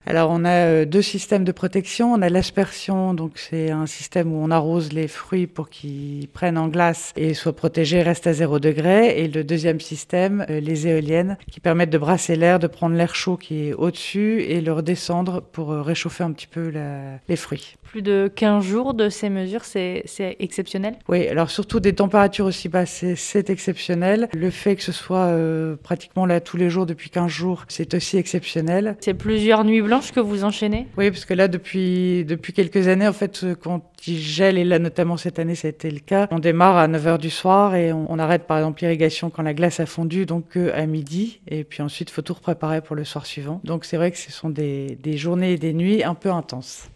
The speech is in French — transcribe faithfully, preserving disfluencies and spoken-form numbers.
Alors on a euh, deux systèmes de protection. On a l'aspersion, donc c'est un système où on arrose les fruits pour qu'ils prennent en glace et soient protégés, restent à zéro degré. Et le deuxième système, euh, les éoliennes, qui permettent de brasser l'air, de prendre l'air chaud qui est au-dessus et le redescendre pour euh, réchauffer un petit peu la- les fruits. Plus de quinze jours de ces mesures, c'est, c'est exceptionnel. Oui, alors surtout des températures aussi basses, c'est, c'est exceptionnel. Le fait que ce soit euh, pratiquement là tous les jours depuis quinze jours, c'est aussi exceptionnel. C'est plusieurs nuits blanches que vous enchaînez. Oui, parce que là, depuis, depuis quelques années, en fait, euh, quand il gèle, et là, notamment cette année, ça a été le cas, on démarre à neuf heures du soir et on, on arrête, par exemple, l'irrigation quand la glace a fondu, donc euh, à midi. Et puis ensuite, il faut tout repréparer pour le soir suivant. Donc c'est vrai que ce sont des, des journées et des nuits un peu intenses.